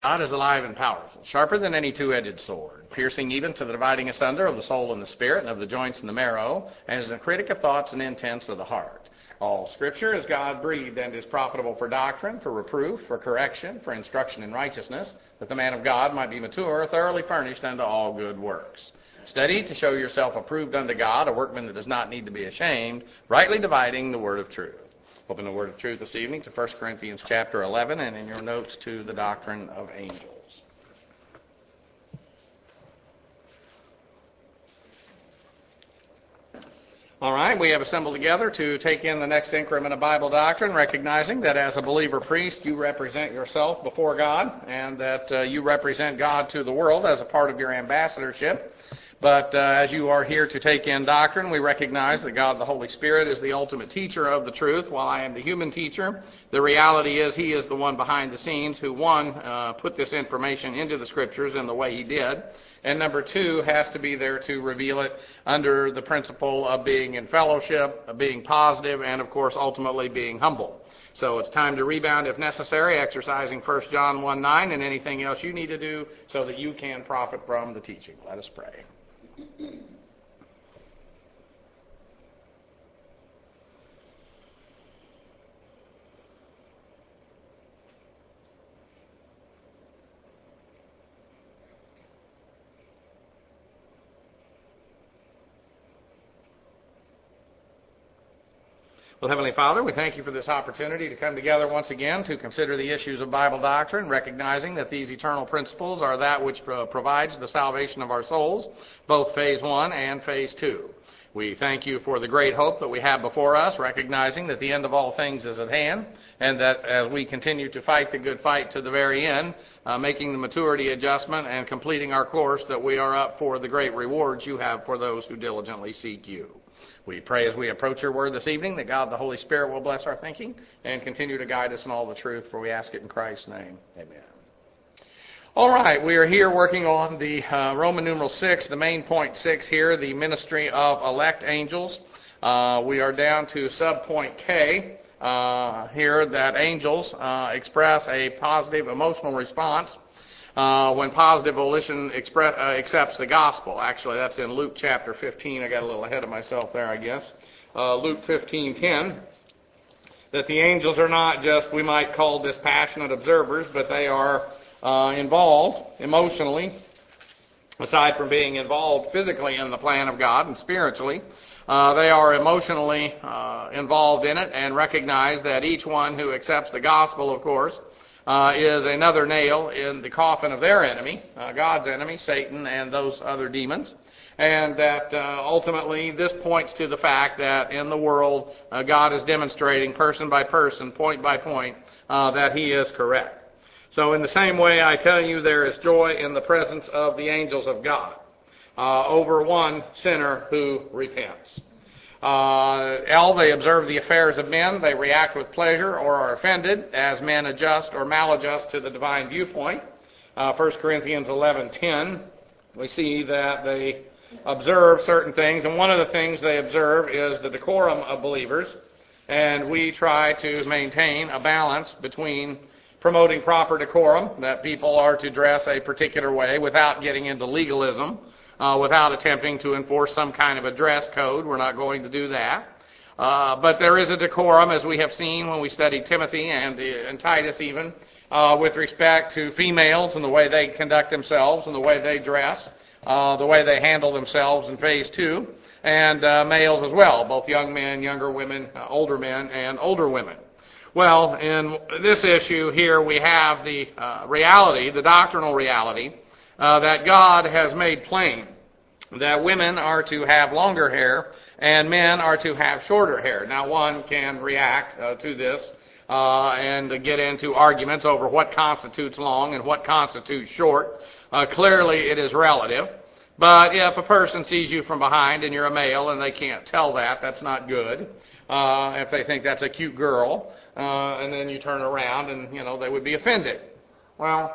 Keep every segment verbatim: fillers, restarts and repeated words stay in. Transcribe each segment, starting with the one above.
God is alive and powerful, sharper than any two-edged sword, piercing even to the dividing asunder of the soul and the spirit, and of the joints and the marrow, and is a critic of thoughts and intents of the heart. All Scripture is God-breathed and is profitable for doctrine, for reproof, for correction, for instruction in righteousness, that the man of God might be mature, thoroughly furnished unto all good works. Study to show yourself approved unto God, a workman that does not need to be ashamed, rightly dividing the word of truth. Open the word of truth this evening to First Corinthians chapter eleven, and in your notes to the doctrine of angels. All right, we have assembled together to take in the next increment of Bible doctrine, recognizing that as a believer priest, you represent yourself before God, and that uh, you represent God to the world as a part of your ambassadorship. But uh, as you are here to take in doctrine, we recognize that God the Holy Spirit is the ultimate teacher of the truth, while I am the human teacher. The reality is He is the one behind the scenes who, one, uh, put this information into the Scriptures in the way He did, and number two, has to be there to reveal it under the principle of being in fellowship, of being positive, and, of course, ultimately being humble. So it's time to rebound if necessary, exercising First John one nine and anything else you need to do so that you can profit from the teaching. Let us pray. Well, Heavenly Father, we thank you for this opportunity to come together once again to consider the issues of Bible doctrine, recognizing that these eternal principles are that which uh, provides the salvation of our souls, both phase one and phase two. We thank you for the great hope that we have before us, recognizing that the end of all things is at hand, and that as we continue to fight the good fight to the very end, uh, making the maturity adjustment and completing our course, that we are up for the great rewards you have for those who diligently seek you. We pray as we approach your word this evening that God the Holy Spirit will bless our thinking and continue to guide us in all the truth, for we ask it in Christ's name. Amen. All right, we are here working on the uh, Roman numeral six, the main point six here, the ministry of elect angels. Uh, we are down to subpoint K uh, here, that angels uh, express a positive emotional response Uh, when positive volition express, uh, accepts the gospel. Actually, that's in Luke chapter fifteen. I got a little ahead of myself there, I guess. Uh, Luke fifteen ten. That the angels are not just, we might call dispassionate observers, but they are uh, involved emotionally, aside from being involved physically in the plan of God and spiritually. Uh, they are emotionally uh, involved in it and recognize that each one who accepts the gospel, of course, Uh, is another nail in the coffin of their enemy, uh, God's enemy, Satan, and those other demons. And that uh, ultimately this points to the fact that in the world uh, God is demonstrating person by person, point by point, uh, that He is correct. So in the same way, I tell you, there is joy in the presence of the angels of God uh, over one sinner who repents. Uh, L, they observe the affairs of men. They react with pleasure or are offended as men adjust or maladjust to the divine viewpoint. Uh, First Corinthians eleven ten, we see that they observe certain things, and one of the things they observe is the decorum of believers, and we try to maintain a balance between promoting proper decorum, that people are to dress a particular way without getting into legalism, Uh, without attempting to enforce some kind of a dress code. We're not going to do that. Uh, but there is a decorum, as we have seen when we studied Timothy and, uh, and Titus even, uh, with respect to females and the way they conduct themselves and the way they dress, uh, the way they handle themselves in phase two, and uh, males as well, both young men, younger women, uh, older men, and older women. Well, in this issue here we have the uh, reality, the doctrinal reality, Uh, that God has made plain that women are to have longer hair and men are to have shorter hair. Now, one can react uh, to this uh, and get into arguments over what constitutes long and what constitutes short. Uh, clearly, it is relative. But if a person sees you from behind and you're a male and they can't tell that, that's not good. Uh, if they think that's a cute girl, uh, and then you turn around and, you know, they would be offended. Well,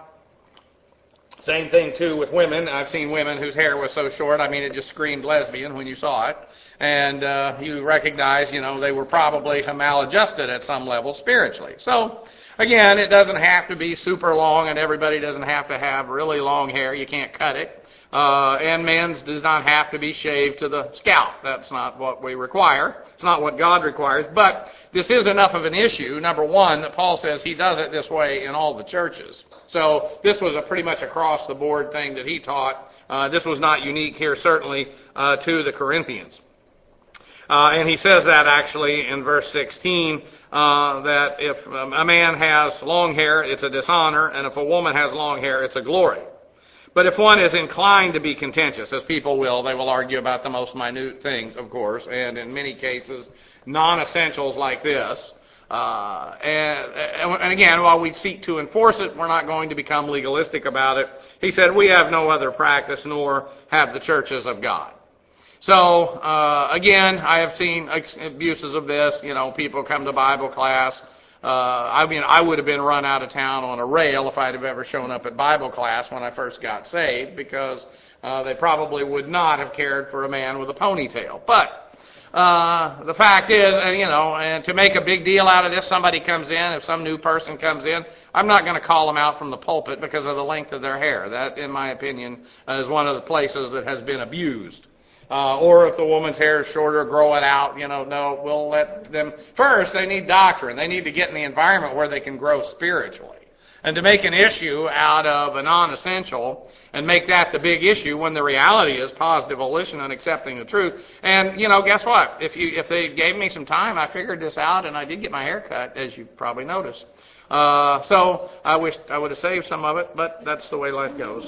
same thing, too, with women. I've seen women whose hair was so short, I mean, it just screamed lesbian when you saw it. And uh, you recognize, you know, they were probably maladjusted at some level spiritually. So Again, it doesn't have to be super long, and everybody doesn't have to have really long hair. You can't cut it. Uh, and men's does not have to be shaved to the scalp. That's not what we require. It's not what God requires. But this is enough of an issue, number one, that Paul says he does it this way in all the churches. So this was a pretty much across-the-board thing that he taught. Uh, this was not unique here, certainly, uh, to the Corinthians. Uh, and he says that actually in verse sixteen, uh, that if um, a man has long hair, it's a dishonor, and if a woman has long hair, it's a glory. But if one is inclined to be contentious, as people will, they will argue about the most minute things, of course, and in many cases, non-essentials like this. Uh, and, and again, while we seek to enforce it, we're not going to become legalistic about it. He said, we have no other practice, nor have the churches of God. So, uh, again, I have seen abuses of this. You know, people come to Bible class. Uh, I mean, I would have been run out of town on a rail if I'd have ever shown up at Bible class when I first got saved, because uh, they probably would not have cared for a man with a ponytail. But uh, the fact is, and you know, and to make a big deal out of this, somebody comes in, if some new person comes in, I'm not going to call them out from the pulpit because of the length of their hair. That, in my opinion, is one of the places that has been abused. Uh, or if the woman's hair is shorter, grow it out. You know, no, we'll let them. First, they need doctrine. They need to get in the environment where they can grow spiritually. And to make an issue out of a non-essential and make that the big issue when the reality is positive volition and accepting the truth. And, you know, guess what? If you if they gave me some time, I figured this out, and I did get my hair cut, as you probably noticed. Uh, so I wish I would have saved some of it, but that's the way life goes.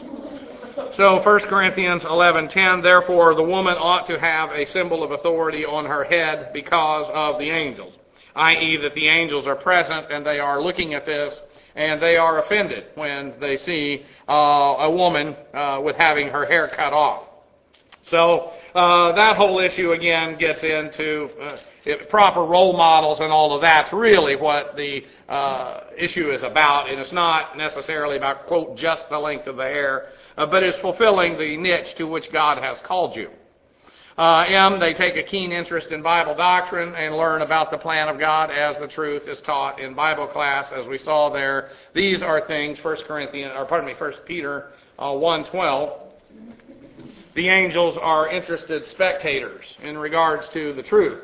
So First Corinthians eleven ten, therefore the woman ought to have a symbol of authority on her head because of the angels, that is that the angels are present and they are looking at this and they are offended when they see uh, a woman uh, with having her hair cut off. So uh, that whole issue again gets into uh, it, proper role models and all of that's really what the uh, issue is about. And it's not necessarily about, quote, just the length of the hair, uh, but it's fulfilling the niche to which God has called you. Uh, M, they take a keen interest in Bible doctrine and learn about the plan of God as the truth is taught in Bible class, as we saw there. These are things, First Corinthians, or pardon me, First Peter uh, one twelve. The angels are interested spectators in regards to the truth.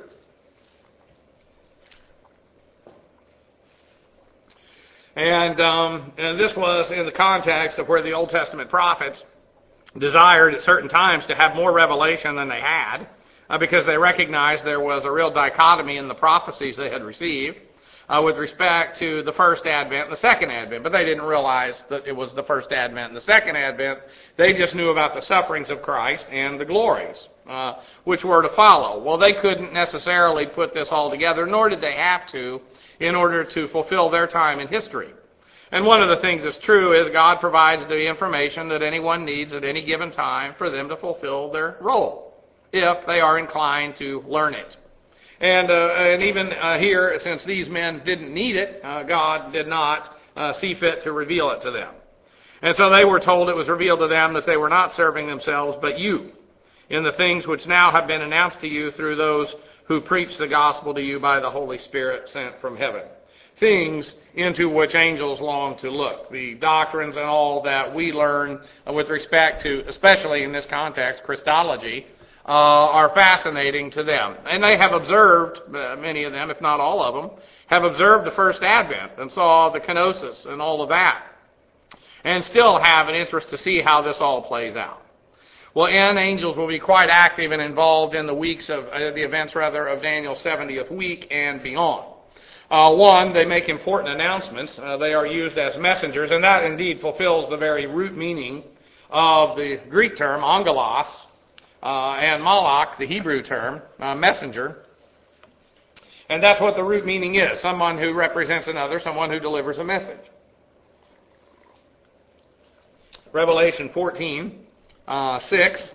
And, um, and this was in the context of where the Old Testament prophets desired at certain times to have more revelation than they had, uh, because they recognized there was a real dichotomy in the prophecies they had received uh, with respect to the first advent and the second advent. But they didn't realize that it was the first advent and the second advent. They just knew about the sufferings of Christ and the glories uh, which were to follow. Well, they couldn't necessarily put this all together, nor did they have to, in order to fulfill their time in history. And one of the things that's true is God provides the information that anyone needs at any given time for them to fulfill their role, if they are inclined to learn it. And, uh, and even uh, here, since these men didn't need it, uh, God did not uh, see fit to reveal it to them. And so they were told it was revealed to them that they were not serving themselves, but you, in the things which now have been announced to you through those who preach the gospel to you by the Holy Spirit sent from heaven. Things into which angels long to look. The doctrines and all that we learn with respect to, especially in this context, Christology, uh, are fascinating to them. And they have observed, uh, many of them, if not all of them, have observed the first advent and saw the kenosis and all of that, and still have an interest to see how this all plays out. Well, and angels will be quite active and involved in the weeks of, uh, the events rather, of Daniel's seventieth week and beyond. Uh, one, they make important announcements. Uh, they are used as messengers, and that indeed fulfills the very root meaning of the Greek term, angelos, uh, and malach, the Hebrew term, uh, messenger. And that's what the root meaning is, someone who represents another, someone who delivers a message. Revelation fourteen, uh, six.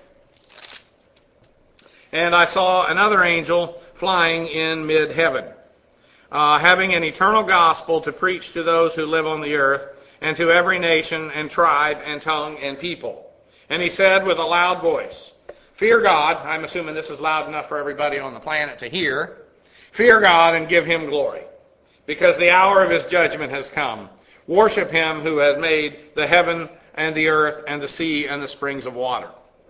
And I saw another angel flying in mid-heaven, Uh, having an eternal gospel to preach to those who live on the earth, and to every nation and tribe and tongue and people. And he said with a loud voice, fear God. I'm assuming this is loud enough for everybody on the planet to hear. Fear God and give him glory. because the hour of his judgment has come. Worship him who has made the heaven and the earth and the sea and the springs of water.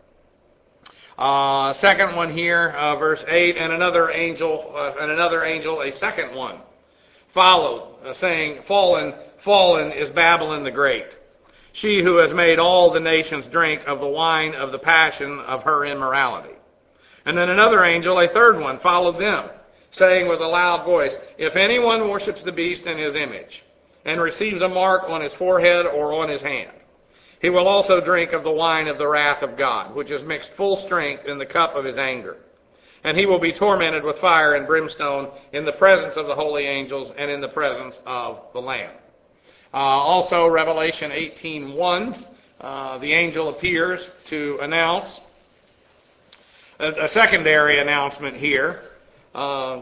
Uh, second one here, uh, verse eight, and another angel, uh, and another angel, a second one, followed, uh, saying, Fallen, fallen is Babylon the Great, she who has made all the nations drink of the wine of the passion of her immorality. And then another angel, a third one, followed them, saying with a loud voice, If anyone worships the beast in his image, and receives a mark on his forehead or on his hand, he will also drink of the wine of the wrath of God, which is mixed full strength in the cup of his anger. And he will be tormented with fire and brimstone in the presence of the holy angels and in the presence of the Lamb. Uh, also, Revelation eighteen one, uh, the angel appears to announce a, a secondary announcement here uh,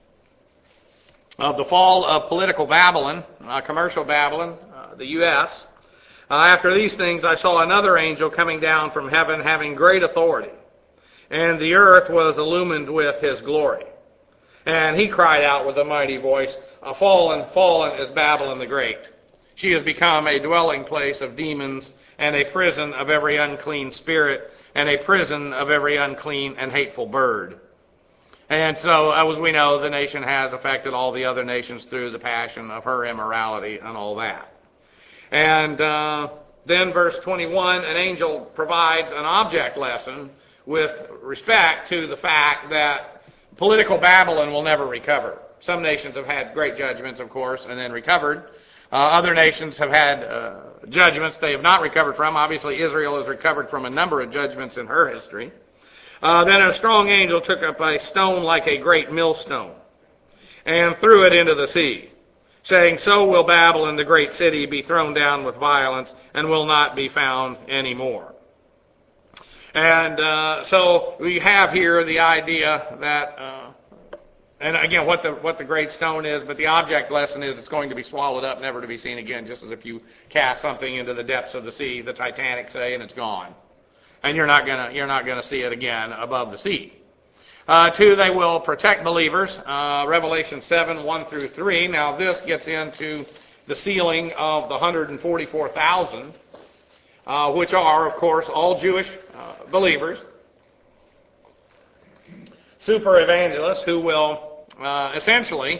of the fall of political Babylon, uh, commercial Babylon, uh, the U S Uh, after these things I saw another angel coming down from heaven having great authority, and the earth was illumined with his glory. And he cried out with a mighty voice, Fallen, fallen is Babylon the Great. She has become a dwelling place of demons and a prison of every unclean spirit and a prison of every unclean and hateful bird. And so, as we know, the nation has affected all the other nations through the passion of her immorality and all that. And uh, then verse twenty-one, an angel provides an object lesson with respect to the fact that political Babylon will never recover. Some nations have had great judgments, of course, and then recovered. Uh, other nations have had uh, judgments they have not recovered from. Obviously, Israel has recovered from a number of judgments in her history. Uh, then a strong angel took up a stone like a great millstone and threw it into the sea, saying, So will Babylon, the great city, be thrown down with violence and will not be found anymore. And uh, so we have here the idea that, uh, and again, what the what the great stone is, but the object lesson is it's going to be swallowed up, never to be seen again, just as if you cast something into the depths of the sea, the Titanic, say, and it's gone. And you're not gonna you're not gonna see it again above the sea. Uh, two, they will protect believers. Uh, Revelation seven, one through three. Now this gets into the sealing of the one hundred forty-four thousand, uh, which are, of course, all Jewish uh, believers, super evangelists who will uh, essentially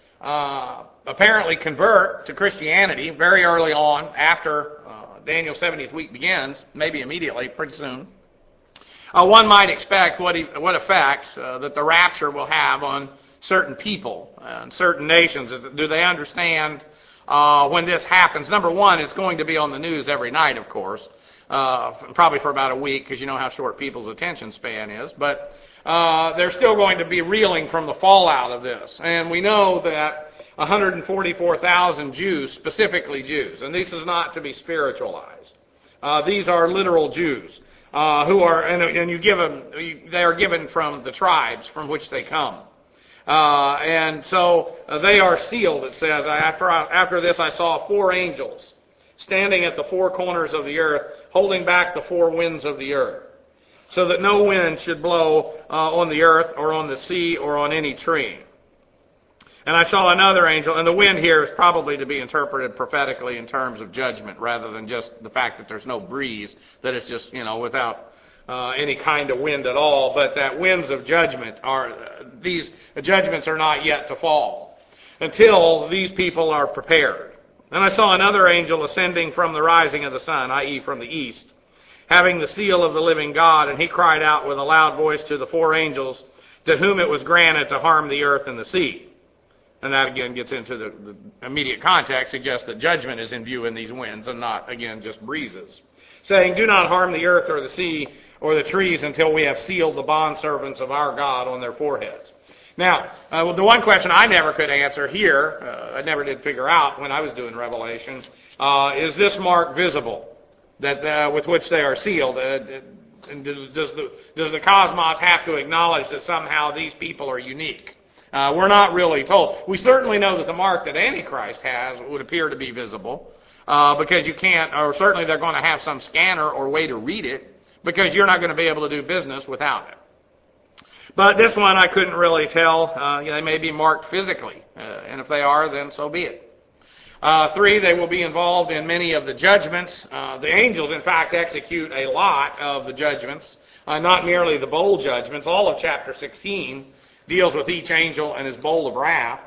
uh, apparently convert to Christianity very early on after uh, Daniel's seventieth week begins, maybe immediately, pretty soon. Uh, one might expect what, he, what effects uh, that the rapture will have on certain people and certain nations. Do they understand uh, when this happens? Number one, it's going to be on the news every night, of course, uh, probably for about a week, because you know how short people's attention span is. But uh, they're still going to be reeling from the fallout of this. And we know that one hundred forty-four thousand Jews, specifically Jews, and this is not to be spiritualized. Uh, these are literal Jews. Uh, who are, and, and you give them, they are given from the tribes from which they come. Uh, and so uh, they are sealed, it says. After, I, after this I saw four angels standing at the four corners of the earth, holding back the four winds of the earth, so that no wind should blow uh, on the earth or on the sea or on any tree. And I saw another angel, and the wind here is probably to be interpreted prophetically in terms of judgment rather than just the fact that there's no breeze, that it's just, you know, without uh, any kind of wind at all, but that winds of judgment are, uh, these judgments are not yet to fall until these people are prepared. And I saw another angel ascending from the rising of the sun, that is from the east, having the seal of the living God, and he cried out with a loud voice to the four angels, to whom it was granted to harm the earth and the sea. And that, again, gets into the, the immediate context, suggests that judgment is in view in these winds and not, again, just breezes. Saying, Do not harm the earth or the sea or the trees until we have sealed the bondservants of our God on their foreheads. Now, uh, well, the one question I never could answer here, uh, I never did figure out when I was doing Revelation, uh, is this mark visible that uh, with which they are sealed? Uh, and does the, does the cosmos have to acknowledge that somehow these people are unique? Uh, we're not really told. We certainly know that the mark that Antichrist has would appear to be visible, uh, because you can't, or certainly they're going to have some scanner or way to read it, because you're not going to be able to do business without it. But this one I couldn't really tell. Uh, they may be marked physically, uh, and if they are, then so be it. Uh, three, they will be involved in many of the judgments. Uh, the angels, in fact, execute a lot of the judgments, uh, not merely the bowl judgments. All of chapter sixteen deals with each angel and his bowl of wrath.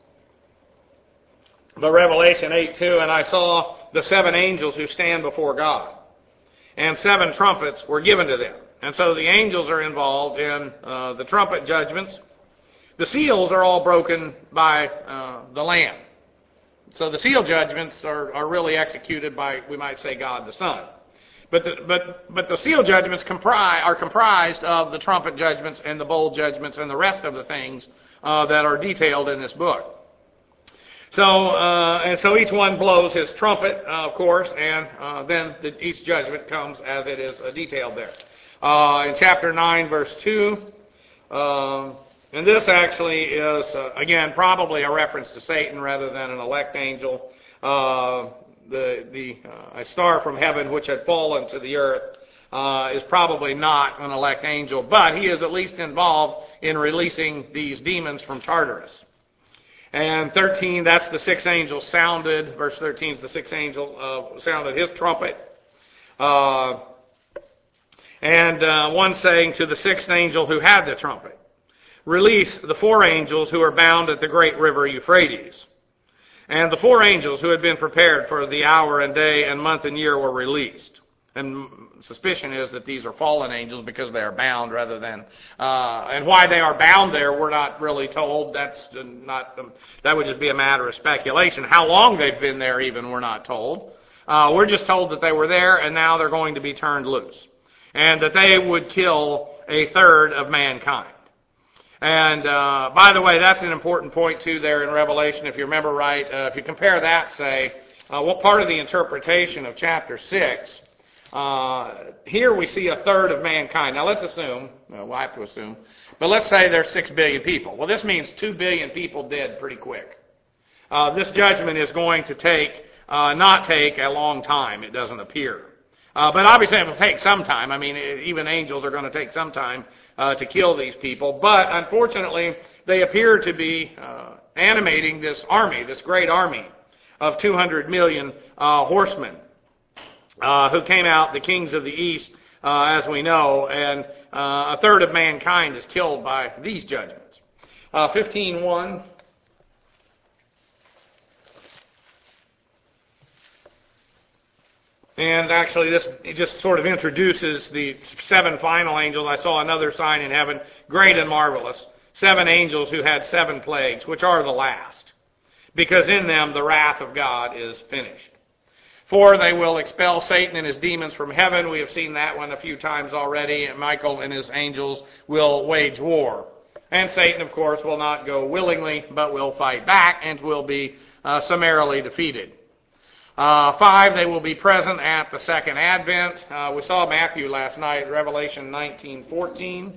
But Revelation eight two, and I saw the seven angels who stand before God, and seven trumpets were given to them. And so the angels are involved in uh, the trumpet judgments. The seals are all broken by uh, the Lamb. So the seal judgments are, are really executed by, we might say, God the Son. But the, but, but the seal judgments comprise, are comprised of the trumpet judgments and the bowl judgments and the rest of the things uh, that are detailed in this book. So, uh, and so each one blows his trumpet, uh, of course, and uh, then the, each judgment comes as it is uh, detailed there. Uh, in chapter nine, verse two, uh, and this actually is, uh, again, probably a reference to Satan rather than an elect angel. Uh, the the uh, a star from heaven which had fallen to the earth uh, is probably not an elect angel, but he is at least involved in releasing these demons from Tartarus. And thirteen, that's the sixth angel sounded. Verse thirteen is the sixth angel uh, sounded his trumpet. Uh, and uh, one saying to the sixth angel who had the trumpet, "Release the four angels who are bound at the great river Euphrates." And the four angels who had been prepared for the hour and day and month and year were released. And suspicion is that these are fallen angels because they are bound rather than, uh, and why they are bound there, we're not really told. That's not, um, that would just be a matter of speculation. How long they've been there even, we're not told. Uh, we're just told that they were there and now they're going to be turned loose. And that they would kill a third of mankind. And, uh, by the way, that's an important point too there in Revelation, if you remember right. Uh, if you compare that, say, uh, what part of the interpretation of chapter six, Uh, here we see a third of mankind. Now let's assume, well, we'll have to assume, but let's say there's six billion people. Well, this means two billion people dead pretty quick. Uh, this judgment is going to take, uh, not take a long time, it doesn't appear. Uh, but obviously it will take some time. I mean, it, even angels are going to take some time uh, to kill these people. But unfortunately, they appear to be uh, animating this army, this great army of two hundred million uh, horsemen. Uh, who came out, the kings of the east, uh, as we know, and uh, a third of mankind is killed by these judgments. Uh, fifteen one. And actually this it just sort of introduces the seven final angels. I saw another sign in heaven, great and marvelous. Seven angels who had seven plagues, which are the last, because in them the wrath of God is finished. For they will expel Satan and his demons from heaven. We have seen that one a few times already. And Michael and his angels will wage war. And Satan, of course, will not go willingly, but will fight back and will be uh, summarily defeated. Uh, five, they will be present at the second advent. Uh, we saw Matthew last night, Revelation nineteen fourteen.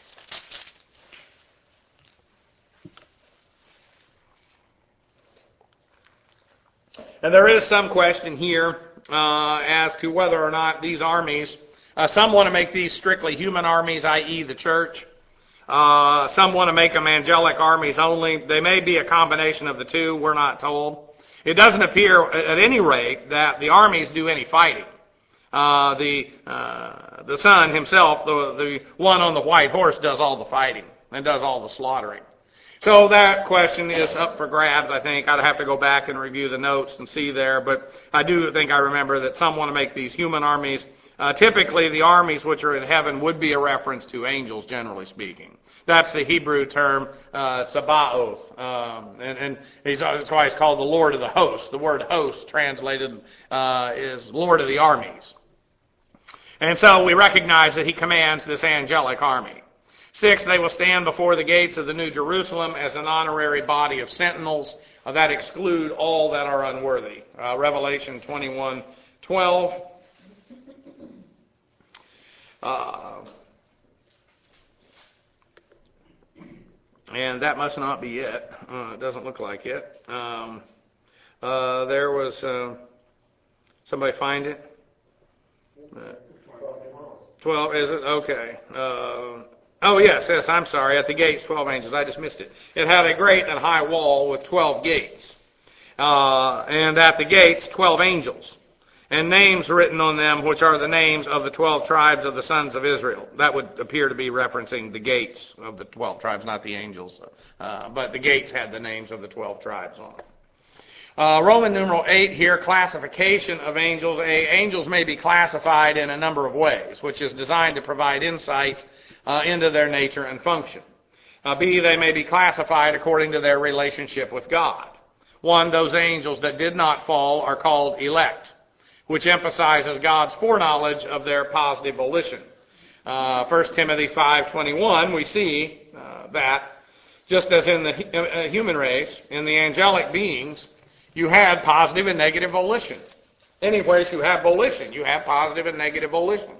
And there is some question here uh, as to whether or not these armies, uh, some want to make these strictly human armies, that is the church. Uh, some want to make them angelic armies only. They may be a combination of the two, we're not told. It doesn't appear, at any rate, that the armies do any fighting. Uh, the uh, the Son himself, the, the one on the white horse, does all the fighting and does all the slaughtering. So that question is up for grabs, I think. I'd have to go back and review the notes and see there, but I do think I remember that some want to make these human armies. Uh, typically, the armies which are in heaven would be a reference to angels, generally speaking. That's the Hebrew term, uh, Sabaoth, um, and, and he's, that's why he's called the Lord of the hosts. The word host translated uh, is Lord of the armies. And so we recognize that he commands this angelic army. Six, they will stand before the gates of the New Jerusalem as an honorary body of sentinels uh, that exclude all that are unworthy. Uh, Revelation twenty-one twelve. Uh, and that must not be it. Uh, it doesn't look like it. Um, uh, there was, uh, somebody find it? Uh, twelve, is it? Okay. Uh, Oh, yes, yes, I'm sorry. At the gates, twelve angels. I just missed it. It had a great and high wall with twelve gates. Uh, and at the gates, twelve angels. And names written on them, which are the names of the twelve tribes of the sons of Israel. That would appear to be referencing the gates of the twelve tribes, not the angels. Uh, but the gates had the names of the twelve tribes on them. Uh, Roman numeral eight here, classification of angels. A, angels may be classified in a number of ways, which is designed to provide insight uh, into their nature and function. Uh, B, they may be classified according to their relationship with God. One, those angels that did not fall are called elect, which emphasizes God's foreknowledge of their positive volition. Uh, First Timothy five twenty-one, we see uh, that just as in the uh, human race, in the angelic beings, you had positive and negative volition. Any place you have volition, you have positive and negative volition.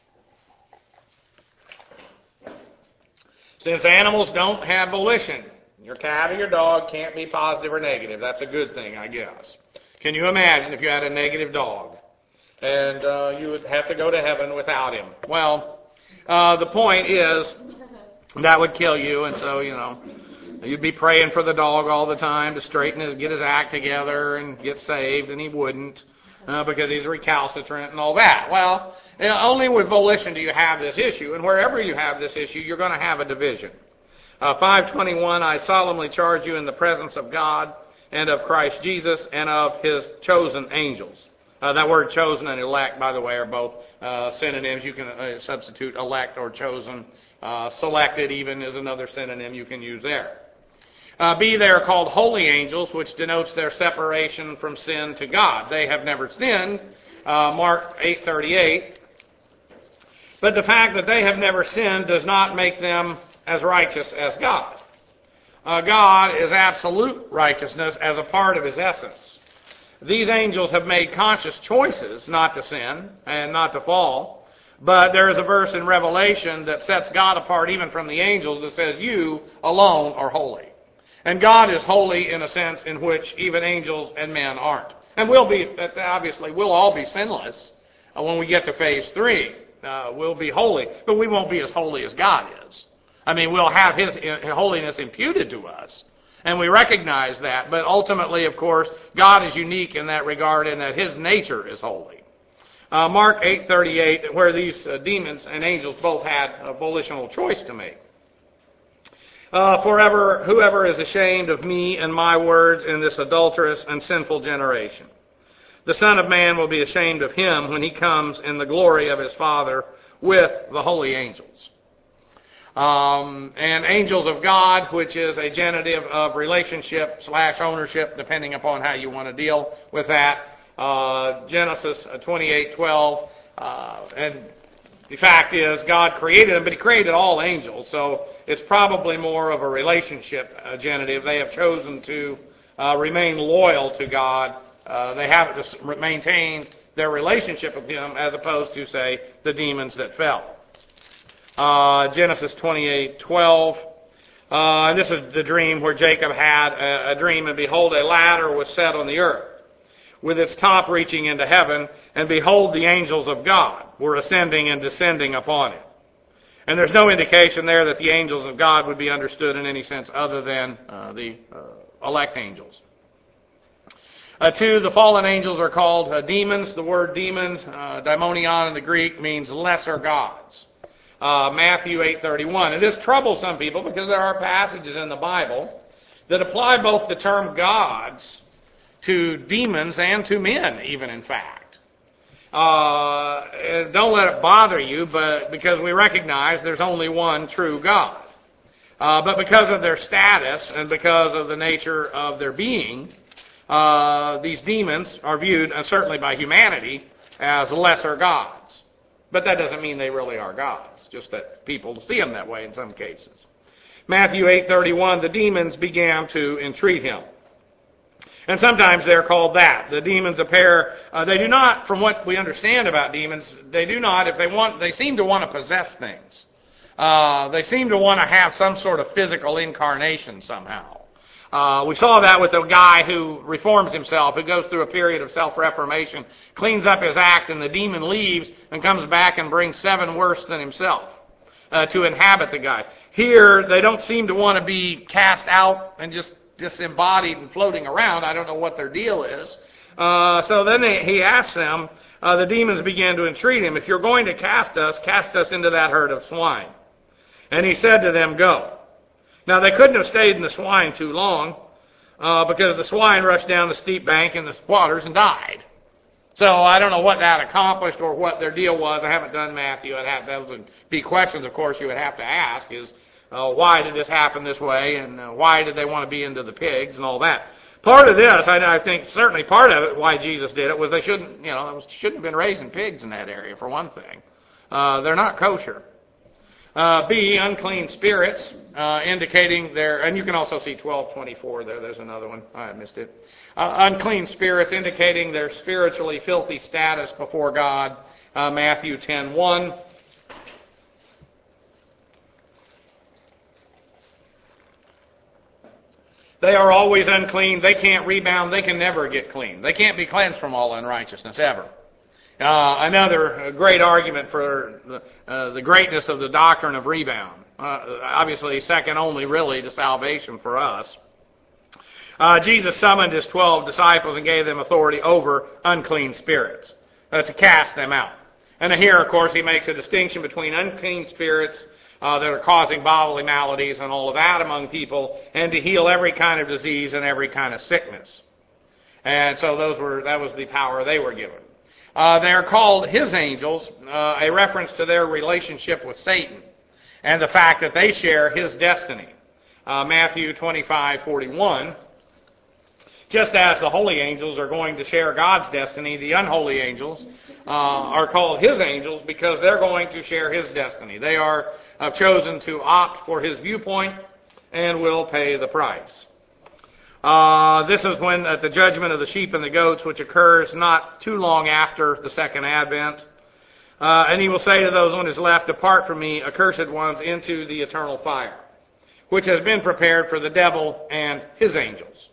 Since animals don't have volition, your cat or your dog can't be positive or negative. That's a good thing, I guess. Can you imagine if you had a negative dog and uh, you would have to go to heaven without him? Well, uh, the point is that would kill you, and so, you know, you'd be praying for the dog all the time to straighten his, get his act together and get saved, and he wouldn't uh, because he's recalcitrant and all that. Well, you know, only with volition do you have this issue, and wherever you have this issue, you're going to have a division. Uh, five twenty-one, I solemnly charge you in the presence of God and of Christ Jesus and of his chosen angels. Uh, that word chosen and elect, by the way, are both uh, synonyms. You can uh, substitute elect or chosen. Uh, selected even is another synonym you can use there. Uh, B, they are called holy angels, which denotes their separation from sin to God. They have never sinned, uh, Mark eight thirty-eight. But the fact that they have never sinned does not make them as righteous as God. Uh, God is absolute righteousness as a part of his essence. These angels have made conscious choices not to sin and not to fall, but there is a verse in Revelation that sets God apart even from the angels that says, you alone are holy. And God is holy in a sense in which even angels and men aren't. And we'll be, obviously, we'll all be sinless when we get to phase three. Uh, we'll be holy, but we won't be as holy as God is. I mean, we'll have his holiness imputed to us, and we recognize that. But ultimately, of course, God is unique in that regard in that his nature is holy. Uh, Mark eight thirty-eight, where these uh, demons and angels both had a volitional choice to make. Uh, Forever, whoever is ashamed of me and my words in this adulterous and sinful generation, the Son of Man will be ashamed of him when he comes in the glory of his Father with the holy angels. Um, and angels of God, which is a genitive of relationship slash ownership, depending upon how you want to deal with that. Uh, Genesis twenty-eight twelve, uh, and the fact is God created them, but he created all angels, so it's probably more of a relationship uh, genitive. They have chosen to uh, remain loyal to God. Uh, they haven't just maintained their relationship with him as opposed to, say, the demons that fell. Uh, Genesis twenty-eight twelve. Uh, and this is the dream where Jacob had a, a dream, and behold, a ladder was set on the earth, with its top reaching into heaven, and behold, the angels of God were ascending and descending upon it. And there's no indication there that the angels of God would be understood in any sense other than uh, the uh, elect angels. Uh, two, the fallen angels are called uh, demons. The word demons, uh, daimonion in the Greek, means lesser gods. Uh, Matthew eight thirty-one. And this troubles some people because there are passages in the Bible that apply both the term gods to demons and to men, even in fact. Uh, don't let it bother you, but because we recognize there's only one true God. Uh, but because of their status and because of the nature of their being, uh, these demons are viewed, and certainly by humanity, as lesser gods. But that doesn't mean they really are gods, just that people see them that way in some cases. Matthew eight thirty-one, the demons began to entreat him. And sometimes they're called that. The demons appear, uh, they do not, from what we understand about demons, they do not, if they want, they seem to want to possess things. Uh, they seem to want to have some sort of physical incarnation somehow. Uh, we saw that with the guy who reforms himself, who goes through a period of self-reformation, cleans up his act, and the demon leaves and comes back and brings seven worse than himself. uh, to inhabit the guy. Here, they don't seem to want to be cast out and just disembodied and floating around. I don't know what their deal is. Uh, so then they, he asks them, uh, the demons began to entreat him, if you're going to cast us, cast us into that herd of swine. And he said to them, go. Now, they couldn't have stayed in the swine too long, uh, because the swine rushed down the steep bank in the waters and died. So I don't know what that accomplished or what their deal was. I haven't done Matthew. I'd have, those would be questions, of course, you would have to ask is, uh, why did this happen this way, and uh, why did they want to be into the pigs and all that. Part of this, I, I think certainly part of it, why Jesus did it, was they shouldn't, you know, shouldn't have been raising pigs in that area, for one thing. Uh, they're not kosher. Uh, B, unclean spirits, uh, indicating their, and you can also see twelve twenty-four there, there's another one, I missed it. Uh, unclean spirits, indicating their spiritually filthy status before God, uh, Matthew ten one. They are always unclean, they can't rebound, they can never get clean. They can't be cleansed from all unrighteousness, ever. Uh, another great argument for the, uh, the greatness of the doctrine of rebound. Uh, obviously, second only, really, to salvation for us. Uh, Jesus summoned his twelve disciples and gave them authority over unclean spirits, uh, to cast them out. And here, of course, he makes a distinction between unclean spirits uh, that are causing bodily maladies and all of that among people, and to heal every kind of disease and every kind of sickness. And so those were that was the power they were given. Uh, they are called his angels, uh, a reference to their relationship with Satan and the fact that they share his destiny. Uh, Matthew twenty-five forty-one. Just as the holy angels are going to share God's destiny, the unholy angels uh, are called his angels because they're going to share his destiny. They are uh, chosen to opt for his viewpoint and will pay the price. Uh, this is when, at the judgment of the sheep and the goats, which occurs not too long after the second advent. Uh, and he will say to those on his left, depart from me, accursed ones, into the eternal fire, which has been prepared for the devil and his angels.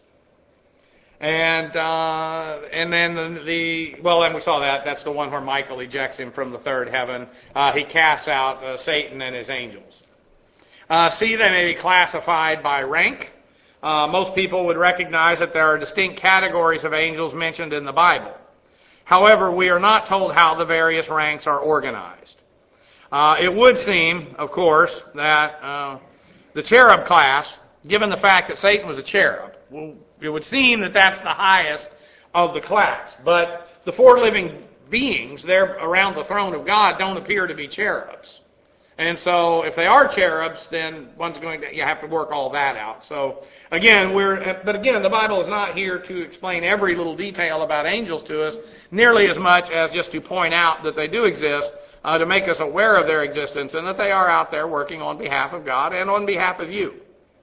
And uh, and then the, the, well, and we saw that. That's the one where Michael ejects him from the third heaven. Uh, he casts out uh, Satan and his angels. Uh, C, they may be classified by rank. Uh, most people would recognize that there are distinct categories of angels mentioned in the Bible. However, we are not told how the various ranks are organized. Uh, it would seem, of course, that uh, the cherub class, given the fact that Satan was a cherub, well, it would seem that that's the highest of the class. But the four living beings there around the throne of God don't appear to be cherubs. And so if they are cherubs, then one's going to, you have to work all that out. So again, we're, but again, the Bible is not here to explain every little detail about angels to us, nearly as much as just to point out that they do exist, uh, to make us aware of their existence and that they are out there working on behalf of God and on behalf of you.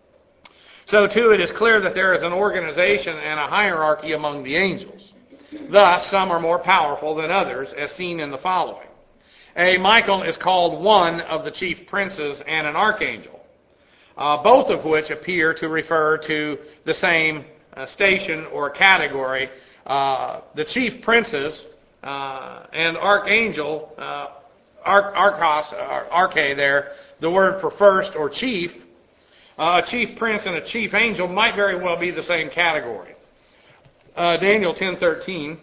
So too, it is clear that there is an organization and a hierarchy among the angels. Thus, some are more powerful than others, as seen in the following. A, Michael is called one of the chief princes and an archangel, uh, both of which appear to refer to the same uh, station or category. Uh, the chief princes uh, and archangel, uh, arch, archos, uh, arche there, the word for first or chief, uh, a chief prince and a chief angel might very well be the same category. Uh, Daniel ten thirteen.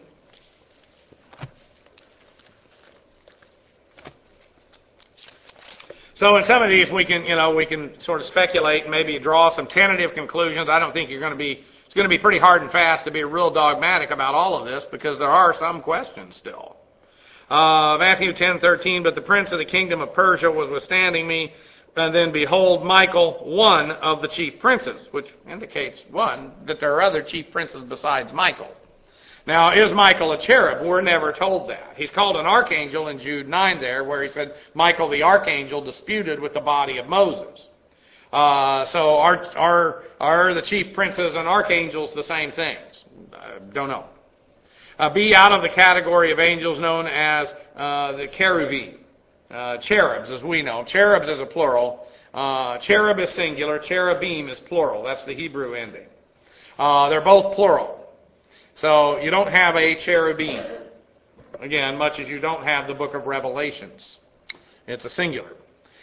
So in some of these, we can, you know, we can sort of speculate and maybe draw some tentative conclusions. I don't think you're going to be, it's going to be pretty hard and fast to be real dogmatic about all of this because there are some questions still. Uh, Matthew ten thirteen, but the prince of the kingdom of Persia was withstanding me, and then behold, Michael, one of the chief princes, which indicates, one, that there are other chief princes besides Michael. Now, is Michael a cherub? We're never told that. He's called an archangel in Jude nine there, where he said Michael the archangel disputed with the body of Moses. Uh, so are, are, are the chief princes and archangels the same things? Uh, don't know. Uh, be out of the category of angels known as uh, the cherubim. Uh, cherubs, as we know. Cherubs is a plural. Uh, cherub is singular. Cherubim is plural. That's the Hebrew ending. Uh, they're both plural. So you don't have a cherubim. Again, much as you don't have the book of Revelations. It's a singular.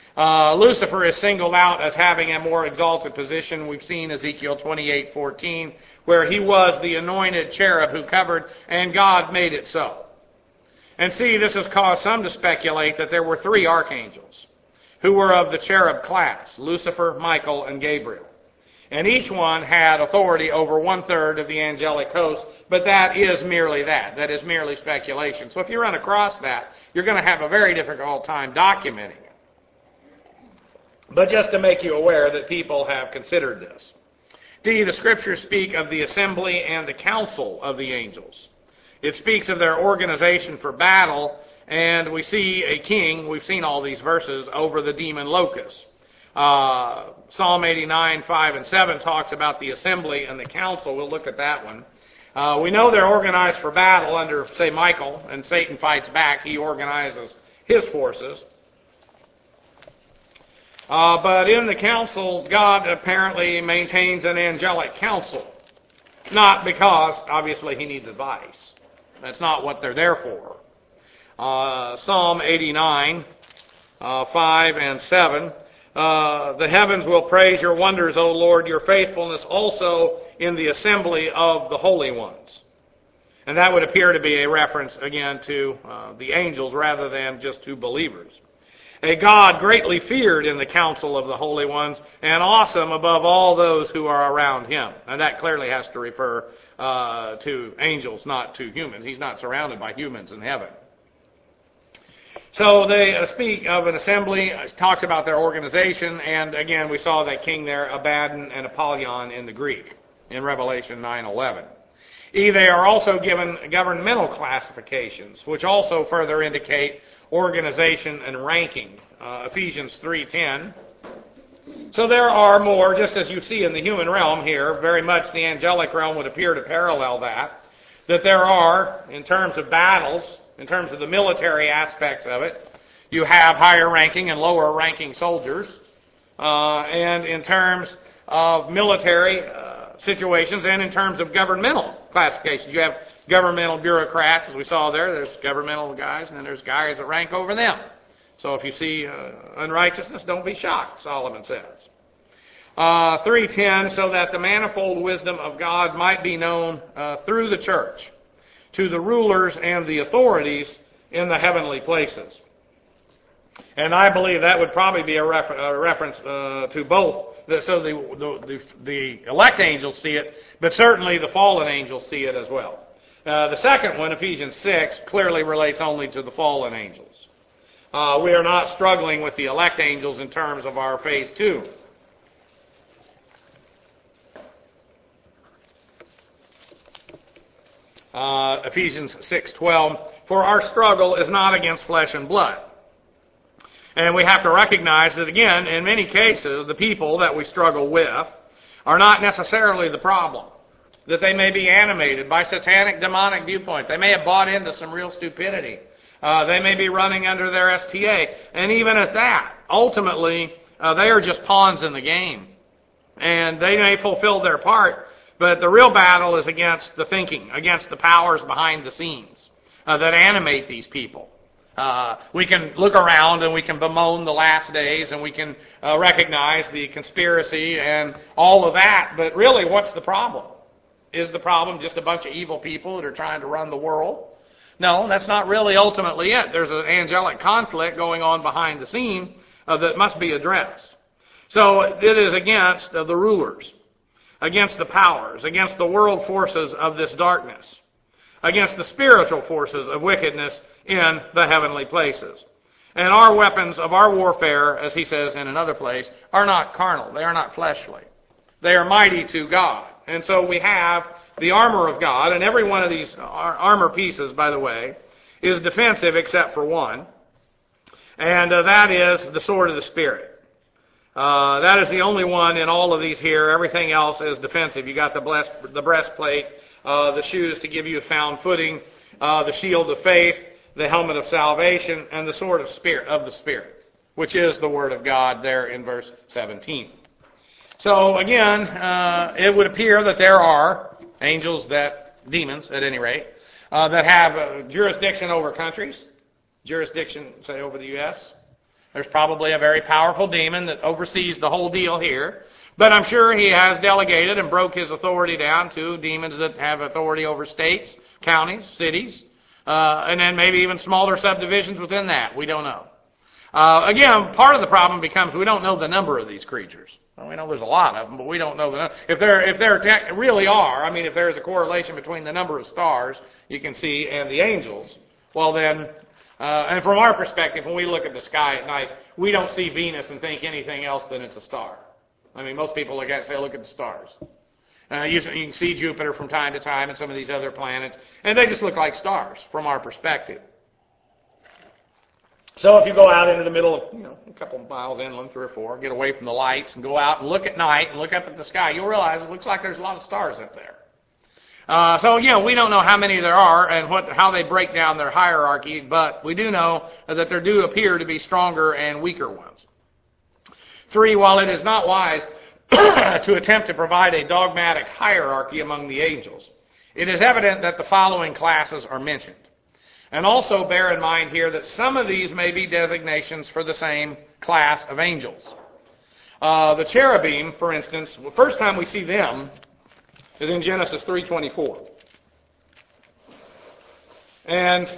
Uh, Lucifer is singled out as having a more exalted position. We've seen Ezekiel twenty-eight fourteen, where he was the anointed cherub who covered, and God made it so. And see, this has caused some to speculate that there were three archangels who were of the cherub class, Lucifer, Michael, and Gabriel. And each one had authority over one-third of the angelic host, but that is merely that. That is merely speculation. So if you run across that, you're going to have a very difficult time documenting it. But just to make you aware that people have considered this. D, the Scriptures speak of the assembly and the council of the angels. It speaks of their organization for battle, and we see a king, we've seen all these verses, over the demon locusts. Uh, Psalm eighty-nine, five and seven talks about the assembly and the council. We'll look at that one. Uh, we know they're organized for battle under, say, Michael, and Satan fights back. He organizes his forces. Uh, but in the council, God apparently maintains an angelic council. Not because, obviously, he needs advice. That's not what they're there for. Uh, Psalm eighty-nine, uh, five and seven. Uh, the heavens will praise your wonders, O Lord, your faithfulness also in the assembly of the holy ones. And that would appear to be a reference, again, to uh, the angels rather than just to believers. A God greatly feared in the council of the holy ones, and awesome above all those who are around him. And that clearly has to refer uh, to angels, not to humans. He's not surrounded by humans in heaven. So they uh, speak of an assembly, uh, talks about their organization, and again we saw that king there, Abaddon and Apollyon in the Greek, in Revelation nine eleven. E, they are also given governmental classifications, which also further indicate organization and ranking. Uh, Ephesians three ten. So there are more, just as you see in the human realm here, very much the angelic realm would appear to parallel that, that there are, in terms of battles, in terms of the military aspects of it, you have higher ranking and lower ranking soldiers. Uh, and in terms of military uh, situations and in terms of governmental classifications, you have governmental bureaucrats, as we saw there. There's governmental guys, and then there's guys that rank over them. So if you see uh, unrighteousness, don't be shocked, Solomon says. Uh, three ten, so that the manifold wisdom of God might be known uh, through the church to the rulers and the authorities in the heavenly places. And I believe that would probably be a, refer- a reference uh, to both. So the, the, the, the elect angels see it, but certainly the fallen angels see it as well. Uh, the second one, Ephesians six, clearly relates only to the fallen angels. Uh, we are not struggling with the elect angels in terms of our phase two. Uh, Ephesians six twelve, for our struggle is not against flesh and blood. And we have to recognize that, again, in many cases, the people that we struggle with are not necessarily the problem. That they may be animated by satanic, demonic viewpoint. They may have bought into some real stupidity. Uh, they may be running under their S T A. And even at that, ultimately, uh, they are just pawns in the game. And they may fulfill their part, but the real battle is against the thinking, against the powers behind the scenes uh, that animate these people. Uh, we can look around and we can bemoan the last days and we can uh, recognize the conspiracy and all of that, but really, what's the problem? Is the problem just a bunch of evil people that are trying to run the world? No, that's not really ultimately it. There's an angelic conflict going on behind the scene uh, that must be addressed. So it is against uh, the rulers, against the powers, against the world forces of this darkness, against the spiritual forces of wickedness in the heavenly places. And our weapons of our warfare, as he says in another place, are not carnal. They are not fleshly. They are mighty to God. And so we have the armor of God, and every one of these armor pieces, by the way, is defensive except for one. And uh, that is the sword of the Spirit. Uh, that is the only one in all of these here. Everything else is defensive. You got the, blessed, the breastplate, uh, the shoes to give you sound footing, uh, the shield of faith, the helmet of salvation, and the sword of spirit of the Spirit, which is the Word of God there in verse seventeen. So again, uh, it would appear that there are angels that, demons at any rate, uh, that have uh, jurisdiction over countries, jurisdiction, say, over the U S, There's probably a very powerful demon that oversees the whole deal here. But I'm sure he has delegated and broke his authority down to demons that have authority over states, counties, cities, uh, and then maybe even smaller subdivisions within that. We don't know. Uh, again, part of the problem becomes we don't know the number of these creatures. Well, we know there's a lot of them, but we don't know the number. If there, if there te- really are, I mean, if there's a correlation between the number of stars you can see and the angels, well then, uh, and from our perspective, when we look at the sky at night, we don't see Venus and think anything else than it's a star. I mean, most people look at it and say, look at the stars. Uh, you, you can see Jupiter from time to time and some of these other planets, and they just look like stars from our perspective. So if you go out into the middle of, you know, a couple of miles inland, three or four, get away from the lights and go out and look at night and look up at the sky, you'll realize it looks like there's a lot of stars up there. Uh, so, again, we don't know how many there are and what, how they break down their hierarchy, but we do know that there do appear to be stronger and weaker ones. Three, while it is not wise to attempt to provide a dogmatic hierarchy among the angels, it is evident that the following classes are mentioned. And also bear in mind here that some of these may be designations for the same class of angels. Uh, the cherubim, for instance, the first time we see them is in Genesis three twenty-four. And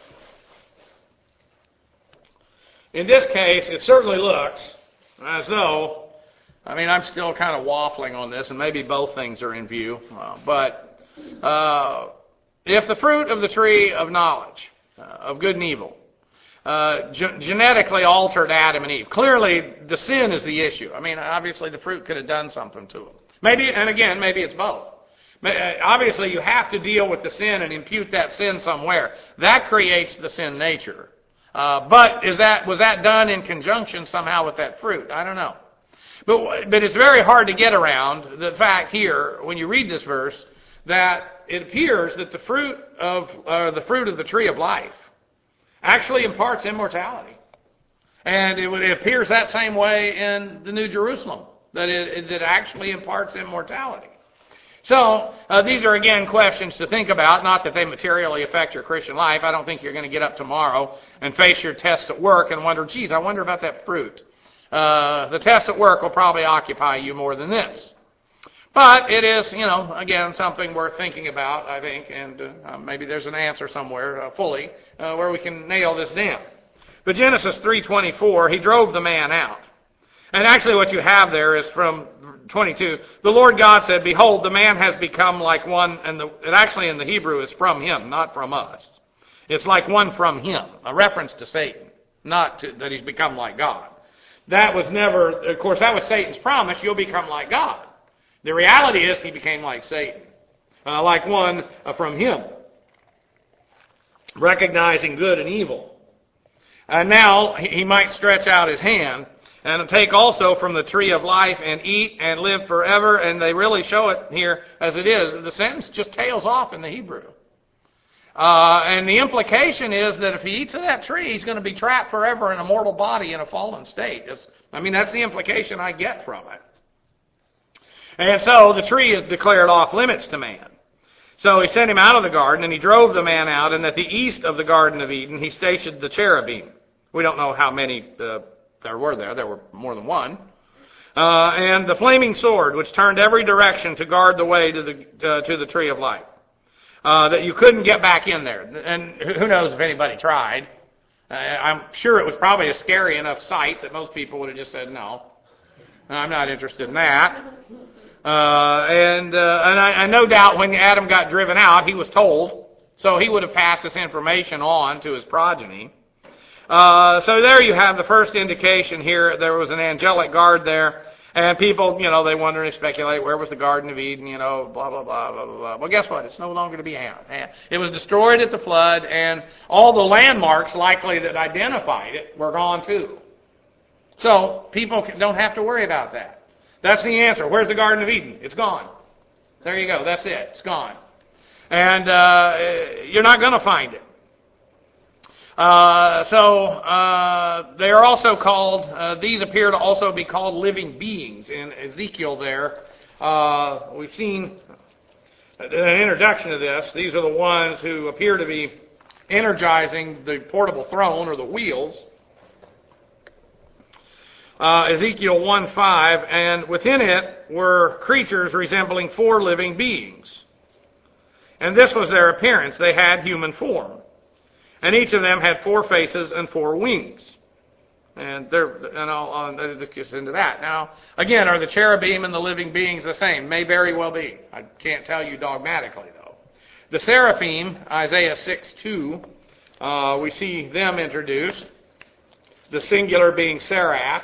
in this case, it certainly looks as though, I mean, I'm still kind of waffling on this, and maybe both things are in view, uh, but uh, if the fruit of the tree of knowledge, uh, of good and evil, uh, ge- genetically altered Adam and Eve, clearly the sin is the issue. I mean, obviously the fruit could have done something to them. Maybe, and again, maybe it's both. Obviously, you have to deal with the sin and impute that sin somewhere. That creates the sin nature. Uh, but is that was that done in conjunction somehow with that fruit? I don't know. But but it's very hard to get around the fact here when you read this verse that it appears that the fruit of uh, the fruit of the tree of life actually imparts immortality, and it, it appears that same way in the New Jerusalem that it, it actually imparts immortality. So, uh, these are, again, questions to think about, not that they materially affect your Christian life. I don't think you're going to get up tomorrow and face your test at work and wonder, geez, I wonder about that fruit. Uh, the test at work will probably occupy you more than this. But it is, you know, again, something worth thinking about, I think, and uh, maybe there's an answer somewhere uh, fully uh, where we can nail this down. But Genesis three twenty-four, he drove the man out. And actually what you have there is from twenty-two. The Lord God said, behold, the man has become like one, and the, it actually in the Hebrew is from him, not from us. It's like one from him, a reference to Satan, not to, that he's become like God. That was never, of course, that was Satan's promise, you'll become like God. The reality is he became like Satan, uh, like one uh, from him, recognizing good and evil. And now he, he might stretch out his hand and take also from the tree of life and eat and live forever. And they really show it here as it is. The sentence just tails off in the Hebrew. Uh, and the implication is that if he eats of that tree, he's going to be trapped forever in a mortal body in a fallen state. It's, I mean, that's the implication I get from it. And so the tree is declared off limits to man. So he sent him out of the garden, and he drove the man out, and at the east of the Garden of Eden, he stationed the cherubim. We don't know how many uh, there were there. There were more than one. Uh, and the flaming sword, which turned every direction to guard the way to the uh, to the tree of life. Uh, that you couldn't get back in there. And who knows if anybody tried. Uh, I'm sure it was probably a scary enough sight that most people would have just said, no, I'm not interested in that. Uh, and uh, and I, I no doubt when Adam got driven out, he was told, so he would have passed this information on to his progeny. Uh, so there you have the first indication here. There was an angelic guard there. And people, you know, they wonder and speculate, where was the Garden of Eden, you know, blah, blah, blah, blah, blah, blah. Well, guess what? It's no longer to be found. It was destroyed at the flood, and all the landmarks likely that identified it were gone too. So people don't have to worry about that. That's the answer. Where's the Garden of Eden? It's gone. There you go. That's it. It's gone. And uh, you're not going to find it. Uh, so uh, they are also called, uh, these appear to also be called living beings. In Ezekiel there, uh, we've seen an introduction to this. These are the ones who appear to be energizing the portable throne or the wheels. uh, Ezekiel one five, and within it were creatures resembling four living beings. And this was their appearance. They had human form. And each of them had four faces and four wings. And they're, and I'll, I'll get into that. Now, again, are the cherubim and the living beings the same? May very well be. I can't tell you dogmatically, though. The seraphim, Isaiah six two, uh, we see them introduced. The singular being seraph.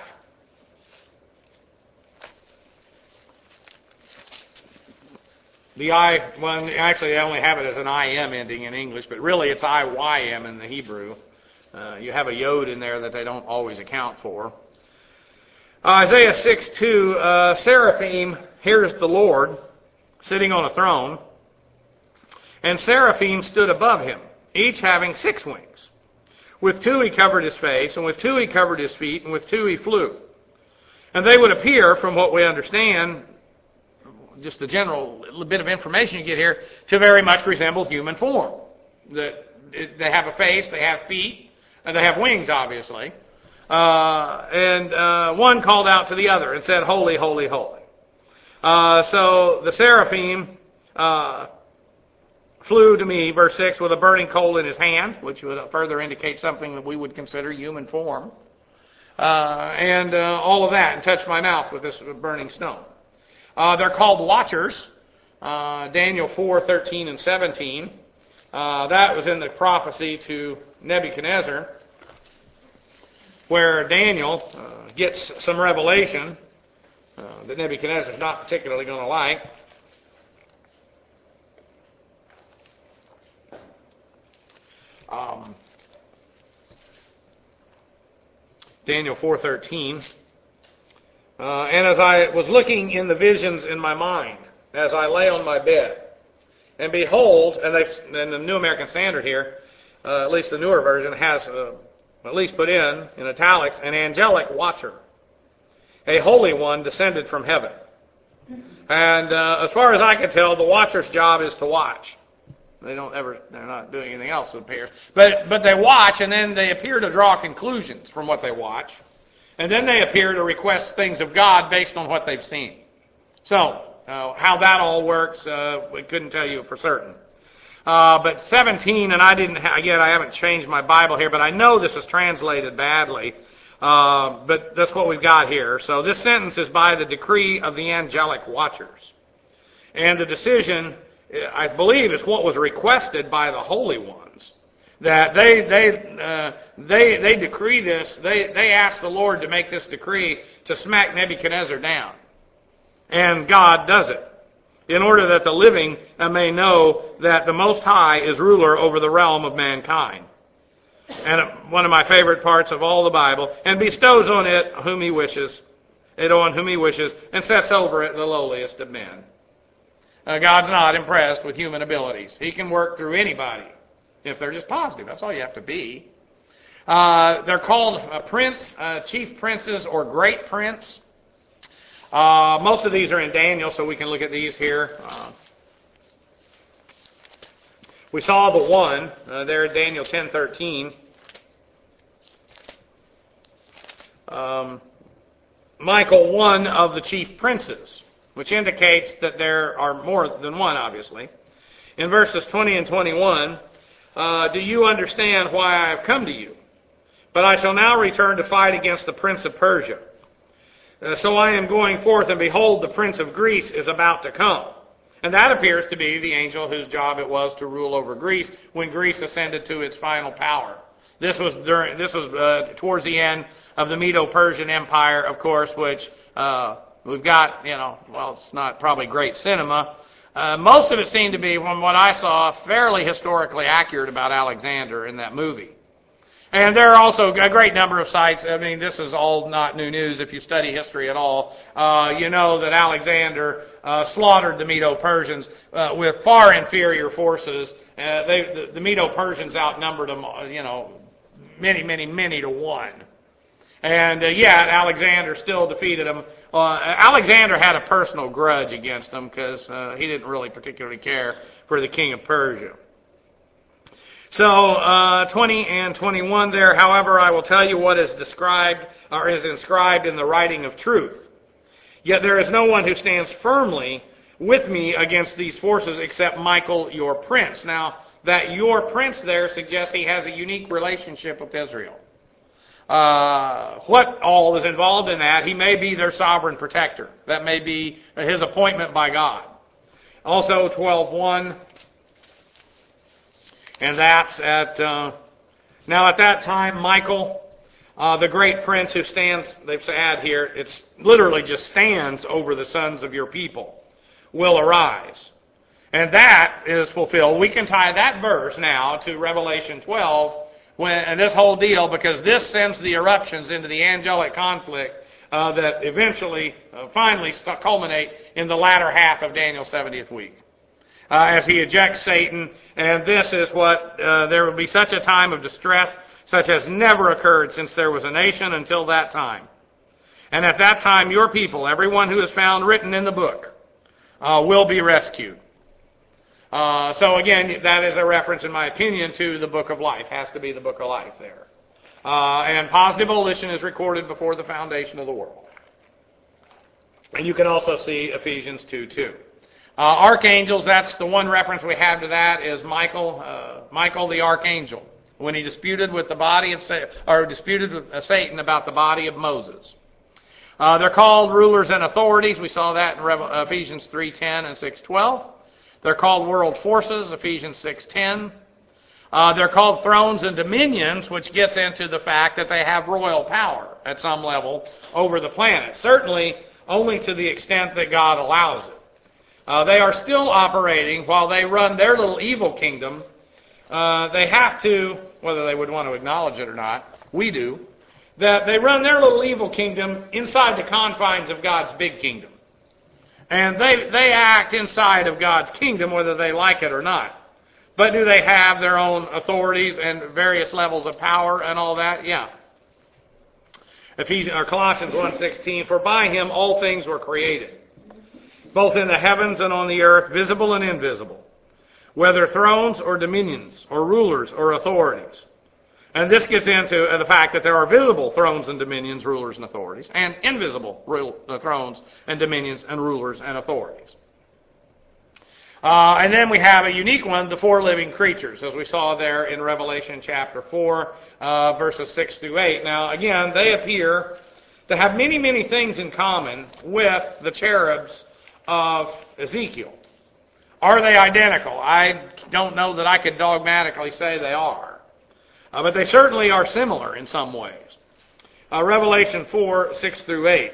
The I, well, actually, they only have it as an I M ending in English, but really it's I Y M in the Hebrew. Uh, you have a yod in there that they don't always account for. Uh, Isaiah six two, uh, seraphim, here's the Lord sitting on a throne, and seraphim stood above him, each having six wings. With two he covered his face, and with two he covered his feet, and with two he flew. And they would appear, from what we understand, just the general little bit of information you get here, to very much resemble human form. That they have a face, they have feet, and they have wings, obviously. Uh, and uh, one called out to the other and said, "Holy, holy, holy." Uh, so the seraphim uh, flew to me, verse six, with a burning coal in his hand, which would further indicate something that we would consider human form. Uh, and uh, all of that, and touched my mouth with this burning stone. Uh, they're called watchers. Uh, Daniel four thirteen and seventeen. Uh, that was in the prophecy to Nebuchadnezzar, where Daniel uh, gets some revelation uh, that Nebuchadnezzar's not particularly going to like. Um, Daniel four thirteen. Uh, and as I was looking in the visions in my mind, as I lay on my bed, and behold, and, they, and the New American Standard here, uh, at least the newer version, has uh, at least put in, in italics, an angelic watcher. A holy one descended from heaven. And uh, as far as I can tell, the watcher's job is to watch. They don't ever, they're not doing anything else, it appears. But, but they watch, and then they appear to draw conclusions from what they watch. And then they appear to request things of God based on what they've seen. So, uh, how that all works, uh, we couldn't tell you for certain. Uh, but seventeen, and I didn't, ha- again, I haven't changed my Bible here, but I know this is translated badly. Uh, but that's what we've got here. So this sentence is by the decree of the angelic watchers. And the decision, I believe, is what was requested by the holy ones. That they they uh, they they decree this. They they ask the Lord to make this decree to smack Nebuchadnezzar down, and God does it in order that the living may know that the Most High is ruler over the realm of mankind. And one of my favorite parts of all the Bible, and bestows on it whom He wishes, it on whom He wishes, and sets over it the lowliest of men. Uh, God's not impressed with human abilities. He can work through anybody. If they're just positive, that's all you have to be. Uh, they're called uh, prince, uh, chief princes, or great prince. Uh, most of these are in Daniel, so we can look at these here. Uh, we saw the one uh, there in Daniel ten thirteen. Um, Michael, one of the chief princes, which indicates that there are more than one, obviously. In verses twenty and twenty-one, Uh, do you understand why I have come to you? But I shall now return to fight against the prince of Persia. Uh, so I am going forth, and behold, the prince of Greece is about to come. And that appears to be the angel whose job it was to rule over Greece when Greece ascended to its final power. This was during. This was uh, towards the end of the Medo-Persian Empire, of course, which uh, we've got. You know, well, it's not probably great cinema. Uh, most of it seemed to be, from what I saw, fairly historically accurate about Alexander in that movie. And there are also a great number of sites. I mean, this is all not new news if you study history at all. Uh, you know that Alexander uh, slaughtered the Medo-Persians uh, with far inferior forces. Uh, they, the, the Medo-Persians outnumbered them, you know, many, many, many to one. And uh, yet, Alexander still defeated them. Uh, Alexander had a personal grudge against them because uh, he didn't really particularly care for the king of Persia. So, uh, twenty and twenty-one there, however, I will tell you what is described, or is inscribed in the writing of truth. Yet there is no one who stands firmly with me against these forces except Michael, your prince. Now, that your prince there suggests he has a unique relationship with Israel. Uh, what all is involved in that? He may be their sovereign protector. That may be his appointment by God. Also, twelve one, and that's at, uh, now at that time, Michael, uh, the great prince who stands, they add here, it's literally just stands over the sons of your people, will arise. And that is fulfilled. We can tie that verse now to Revelation twelve, when, and this whole deal, because this sends the eruptions into the angelic conflict uh, that eventually, uh, finally st- culminate in the latter half of Daniel's seventieth week. Uh, as he ejects Satan, and this is what, uh, there will be such a time of distress, such as never occurred since there was a nation until that time. And at that time, your people, everyone who is found written in the book, uh, will be rescued. Uh, so again, that is a reference, in my opinion, to the book of life. Has to be the book of life there. Uh, and positive volition is recorded before the foundation of the world. And you can also see Ephesians two two. Uh, archangels, that's the one reference we have to that, is Michael, uh, Michael the archangel, when he disputed with the body of Sa- or disputed with uh, Satan about the body of Moses. Uh, they're called rulers and authorities. We saw that in Revel- Ephesians three ten and six twelve. They're called world forces, Ephesians six ten. Uh, they're called thrones and dominions, which gets into the fact that they have royal power at some level over the planet. Certainly only to the extent that God allows it. Uh, they are still operating while they run their little evil kingdom. Uh, they have to, whether they would want to acknowledge it or not, we do, that they run their little evil kingdom inside the confines of God's big kingdom. And they, they act inside of God's kingdom whether they like it or not. But do they have their own authorities and various levels of power and all that? Yeah. Ephesians, or Colossians one sixteen, for by him all things were created, both in the heavens and on the earth, visible and invisible, whether thrones or dominions or rulers or authorities. And this gets into the fact that there are visible thrones and dominions, rulers and authorities, and invisible rule, uh, thrones and dominions and rulers and authorities. Uh, and then we have a unique one, the four living creatures, as we saw there in Revelation chapter four, uh, verses six through eight. Now, again, they appear to have many, many things in common with the cherubs of Ezekiel. Are they identical? I don't know that I could dogmatically say they are. Uh, but they certainly are similar in some ways. Uh, Revelation four, six through eight.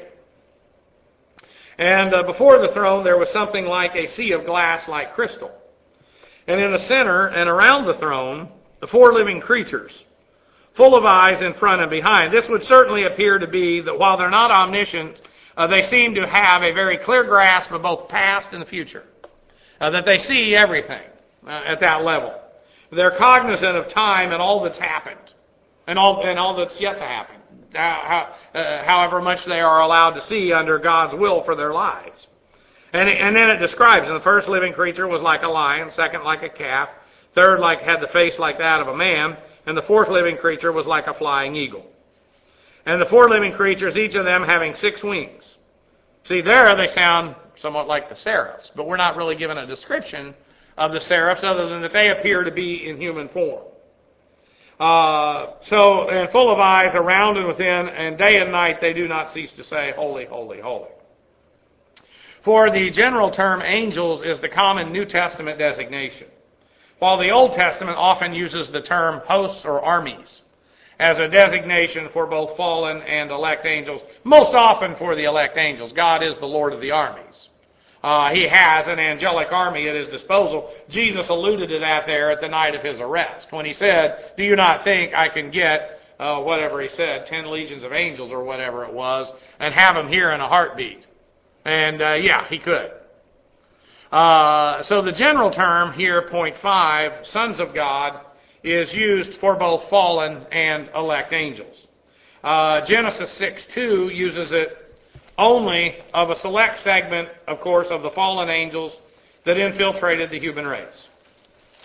And uh, before the throne there was something like a sea of glass like crystal. And in the center and around the throne, the four living creatures, full of eyes in front and behind. This would certainly appear to be that while they're not omniscient, uh, they seem to have a very clear grasp of both past and the future. Uh, that they see everything uh, at that level. They're cognizant of time and all that's happened, and all and all that's yet to happen, how, uh, however much they are allowed to see under God's will for their lives. And, and then it describes, and the first living creature was like a lion, second like a calf, third like had the face like that of a man, and the fourth living creature was like a flying eagle. And the four living creatures, each of them having six wings. See, there they sound somewhat like the seraphs, but we're not really given a description of the seraphs, other than that they appear to be in human form. Uh, so, and full of eyes around and within, and day and night they do not cease to say, holy, holy, holy. For the general term angels is the common New Testament designation, while the Old Testament often uses the term hosts or armies as a designation for both fallen and elect angels, most often for the elect angels. God is the Lord of the armies. Uh, he has an angelic army at his disposal. Jesus alluded to that there at the night of his arrest when he said, do you not think I can get, uh, whatever he said, ten legions of angels or whatever it was, and have them here in a heartbeat? And uh, yeah, he could. Uh, so the general term here, point five, sons of God, is used for both fallen and elect angels. Uh, Genesis six two uses it only of a select segment, of course, of the fallen angels that infiltrated the human race.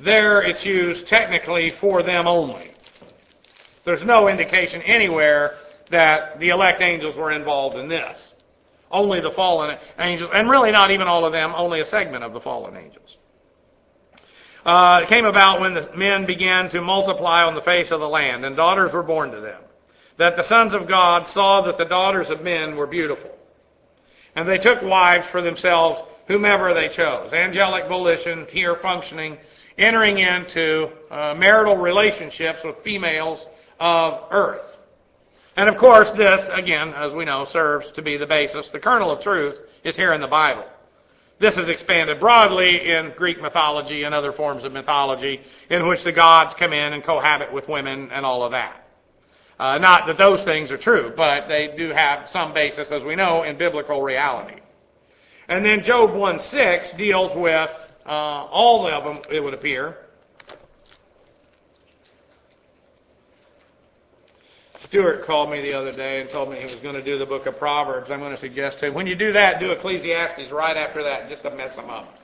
there it's used technically for them only. There's no indication anywhere that the elect angels were involved in this. Only the fallen angels, and really not even all of them, only a segment of the fallen angels. Uh, it came about when the men began to multiply on the face of the land, and daughters were born to them, that the sons of God saw that the daughters of men were beautiful. And they took wives for themselves, whomever they chose. Angelic volition here functioning, entering into uh, marital relationships with females of earth. And of course, this, again, as we know, serves to be the basis. The kernel of truth is here in the Bible. This is expanded broadly in Greek mythology and other forms of mythology in which the gods come in and cohabit with women and all of that. Uh, not that those things are true, but they do have some basis, as we know, in biblical reality. And then Job one six deals with uh, all of them, it would appear. Stuart called me the other day and told me he was going to do the book of Proverbs. I'm going to suggest to him, when you do that, do Ecclesiastes right after that, just to mess them up.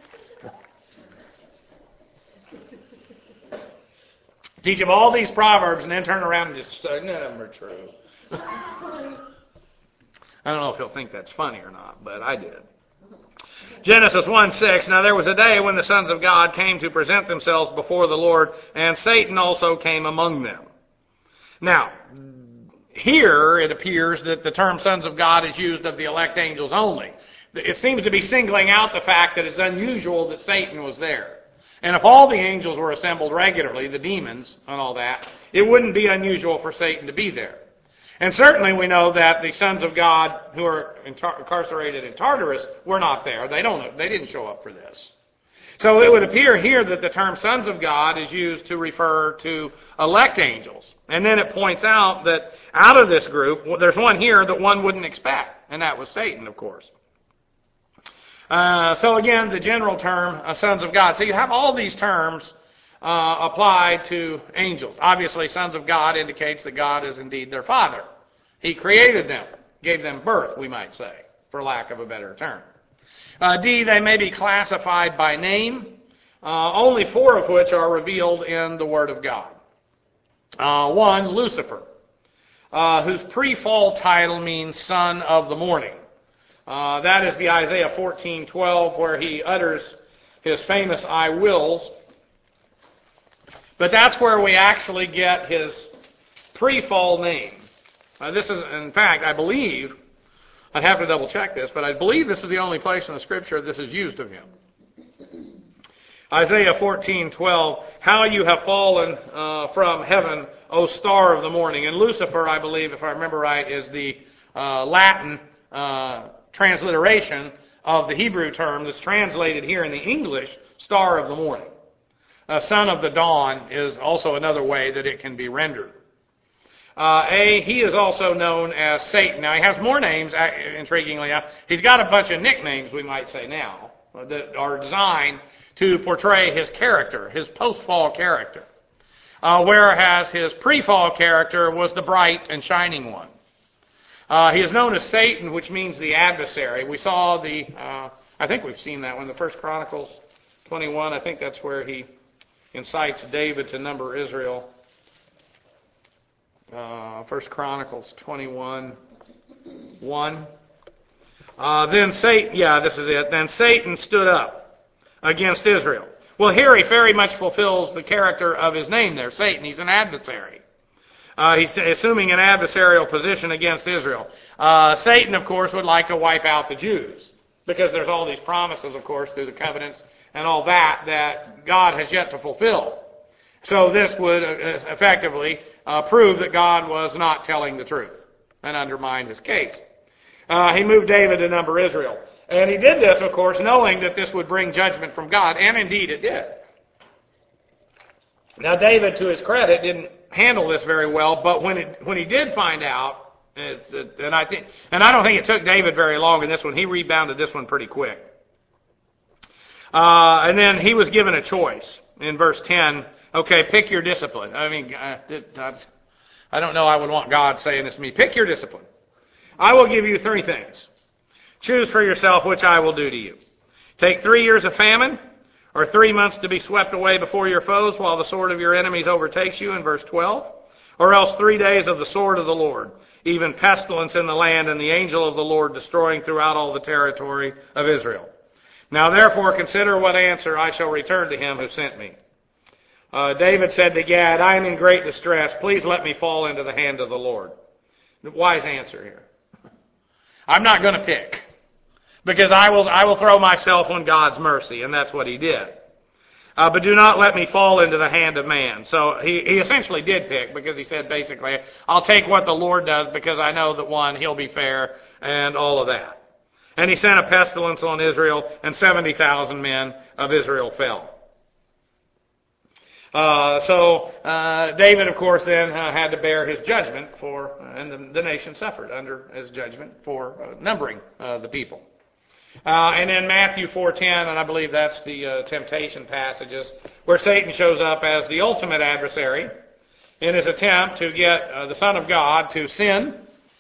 Teach him all these Proverbs and then turn around and just say, none of them are true. I don't know if he'll think that's funny or not, but I did. Genesis one six, now there was a day when the sons of God came to present themselves before the Lord, and Satan also came among them. Now, here it appears that the term sons of God is used of the elect angels only. It seems to be singling out the fact that it's unusual that Satan was there. And if all the angels were assembled regularly, the demons and all that, it wouldn't be unusual for Satan to be there. And certainly we know that the sons of God who are incarcerated in Tartarus were not there. They don't. They didn't show up for this. So it would appear here that the term sons of God is used to refer to elect angels. And then it points out that out of this group, there's one here that one wouldn't expect, and that was Satan, of course. Uh, so again, the general term, uh, sons of God. So you have all these terms uh, applied to angels. Obviously, sons of God indicates that God is indeed their father. He created them, gave them birth, we might say, for lack of a better term. Uh, D, they may be classified by name, uh, only four of which are revealed in the Word of God. Uh, one, Lucifer, uh, whose pre-fall title means son of the morning. Uh, that is the Isaiah fourteen twelve, where he utters his famous I wills. But that's where we actually get his pre-fall name. Uh, this is, in fact, I believe, I'd have to double check this, but I believe this is the only place in the Scripture this is used of him. Isaiah fourteen twelve, how you have fallen uh, from heaven, O star of the morning. And Lucifer, I believe, if I remember right, is the uh, Latin uh, transliteration of the Hebrew term that's translated here in the English, star of the morning. Uh, son of the dawn is also another way that it can be rendered. Uh, A, he is also known as Satan. Now, he has more names, intriguingly enough. He's got a bunch of nicknames, we might say now, that are designed to portray his character, his post-fall character. Uh, whereas his pre-fall character was the bright and shining one. Uh, he is known as Satan, which means the adversary. We saw the, uh, I think we've seen that one, the First Chronicles twenty-one. I think that's where he incites David to number Israel. Uh, First Chronicles twenty-one, one. Uh, then Satan, yeah, this is it. Then Satan stood up against Israel. Well, here he very much fulfills the character of his name there, Satan. He's an adversary. Uh, he's assuming an adversarial position against Israel. Uh, Satan, of course, would like to wipe out the Jews because there's all these promises, of course, through the covenants and all that that God has yet to fulfill. So this would uh, effectively uh, prove that God was not telling the truth and undermine his case. Uh, he moved David to number Israel. And he did this, of course, knowing that this would bring judgment from God, and indeed it did. Now, David, to his credit, didn't handle this very well, but when it, when he did find out, it's, it, and I think, and I don't think it took David very long in this one. He rebounded this one pretty quick. Uh, and then he was given a choice in verse ten. Okay, pick your discipline. I mean, I, I don't know I would want God saying this to me. Pick your discipline. I will give you three things. Choose for yourself which I will do to you. Take three years of famine, Or three months to be swept away before your foes while the sword of your enemies overtakes you, in verse twelve? Or else three days of the sword of the Lord, even pestilence in the land, and the angel of the Lord destroying throughout all the territory of Israel. Now therefore consider what answer I shall return to him who sent me. Uh, David said to Gad, I am in great distress. Please let me fall into the hand of the Lord. Wise answer here. I'm not going to pick, because I will I will throw myself on God's mercy, and that's what he did. Uh, but do not let me fall into the hand of man. So he, he essentially did pick, because he said basically, I'll take what the Lord does because I know that, one, he'll be fair and all of that. And he sent a pestilence on Israel, and seventy thousand men of Israel fell. Uh, so uh, David, of course, then uh, had to bear his judgment for, uh, and the, the nation suffered under his judgment for uh, numbering uh, the people. Uh, and then Matthew four ten, and I believe that's the uh, temptation passages, where Satan shows up as the ultimate adversary in his attempt to get uh, the Son of God to sin.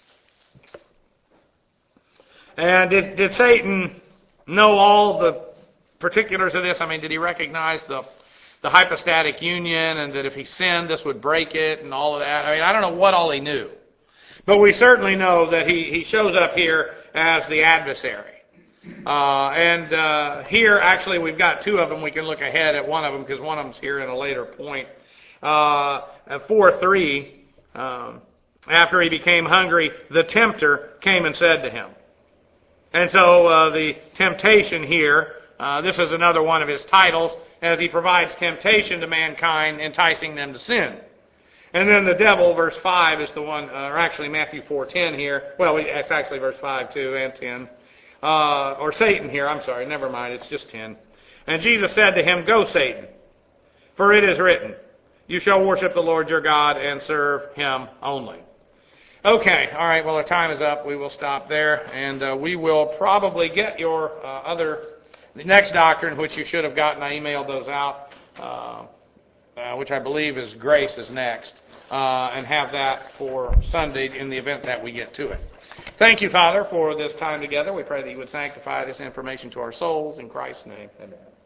And did, did Satan know all the particulars of this? I mean, did he recognize the the hypostatic union, and that if he sinned, this would break it, and all of that? I mean, I don't know what all he knew. But we certainly know that he, he shows up here as the adversary. Uh, and uh, here, actually, we've got two of them. We can look ahead at one of them, because one of them's here in a later point. Uh, four three, um, after he became hungry, the tempter came and said to him. And so uh, the temptation here, uh, this is another one of his titles, as he provides temptation to mankind, enticing them to sin. And then the devil, verse five, is the one, uh, or actually Matthew four ten here. Well, it's actually verse five too, and ten. Uh, or Satan here, I'm sorry, never mind, it's just ten. And Jesus said to him, Go, Satan, for it is written, You shall worship the Lord your God and serve him only. Okay, all right, well, our time is up. We will stop there, and uh, we will probably get your uh, other, the next doctrine, which you should have gotten. I emailed those out, uh, uh, which I believe is grace is next, uh, and have that for Sunday in the event that we get to it. Thank you, Father, for this time together. We pray that you would sanctify this information to our souls. In Christ's name, amen.